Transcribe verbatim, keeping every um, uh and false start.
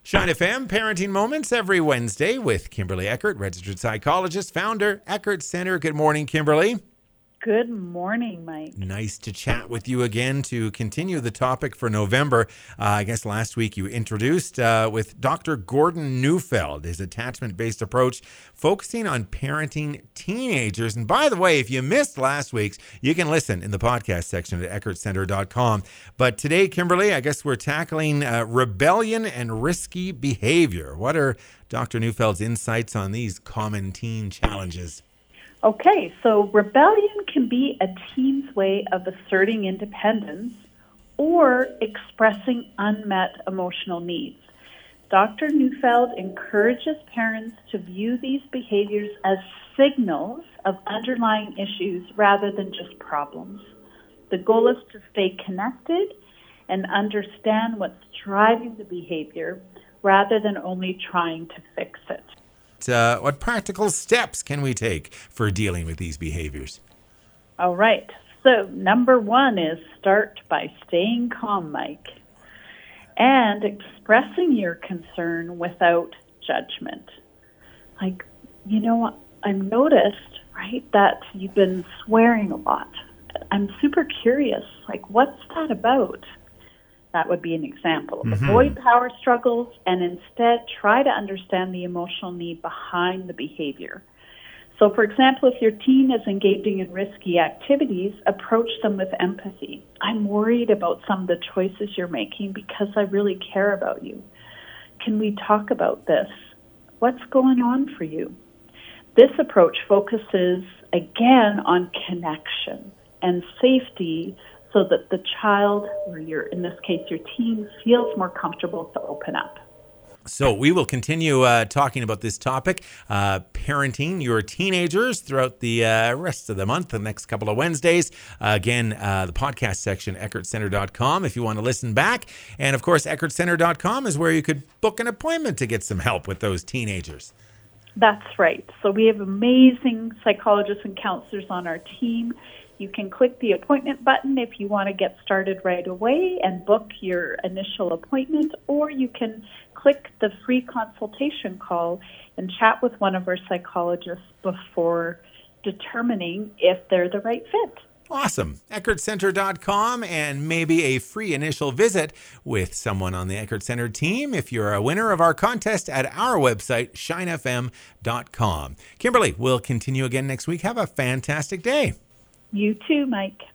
Shine F M Parenting Moments every Wednesday with Kimberly Eckert, registered psychologist, founder, Eckert Center. Good morning, Kimberly. Good morning, Mike. Nice to chat with you again to continue the topic for November. Uh, I guess last week you introduced uh, with Doctor Gordon Neufeld, his attachment-based approach focusing on parenting teenagers. And by the way, if you missed last week's, you can listen in the podcast section at eckert center dot com. But today, Kimberly, I guess we're tackling uh, rebellion and risky behavior. What are Doctor Neufeld's insights on these common teen challenges? Okay, so rebellion can be a teen's way of asserting independence or expressing unmet emotional needs. Doctor Neufeld encourages parents to view these behaviors as signals of underlying issues rather than just problems. The goal is to stay connected and understand what's driving the behavior rather than only trying to fix it. Uh, what practical steps can we take for dealing with these behaviors? All right. So number one is start by staying calm, Mike, and expressing your concern without judgment. Like, you know, I've noticed, right, that you've been swearing a lot. I'm super curious, like, what's that about? That would be an example. Mm-hmm. Avoid power struggles and instead try to understand the emotional need behind the behavior. So, for example, if your teen is engaging in risky activities, approach them with empathy. I'm worried about some of the choices you're making because I really care about you. Can we talk about this? What's going on for you? This approach focuses, again, on connection and safety, so that the child, or your, in this case, your teen, feels more comfortable to open up. So we will continue uh, talking about this topic, uh, parenting your teenagers, throughout the uh, rest of the month, the next couple of Wednesdays. Uh, again, uh, the podcast section, eckert center dot com, if you want to listen back. And of course, eckert center dot com is where you could book an appointment to get some help with those teenagers. That's right. So we have amazing psychologists and counselors on our team. You can click the appointment button if you want to get started right away and book your initial appointment, or you can click the free consultation call and chat with one of our psychologists before determining if they're the right fit. Awesome. eckert center dot com, and maybe a free initial visit with someone on the Eckert Center team if you're a winner of our contest at our website, shine f m dot com. Kimberly, we'll continue again next week. Have a fantastic day. You too, Mike.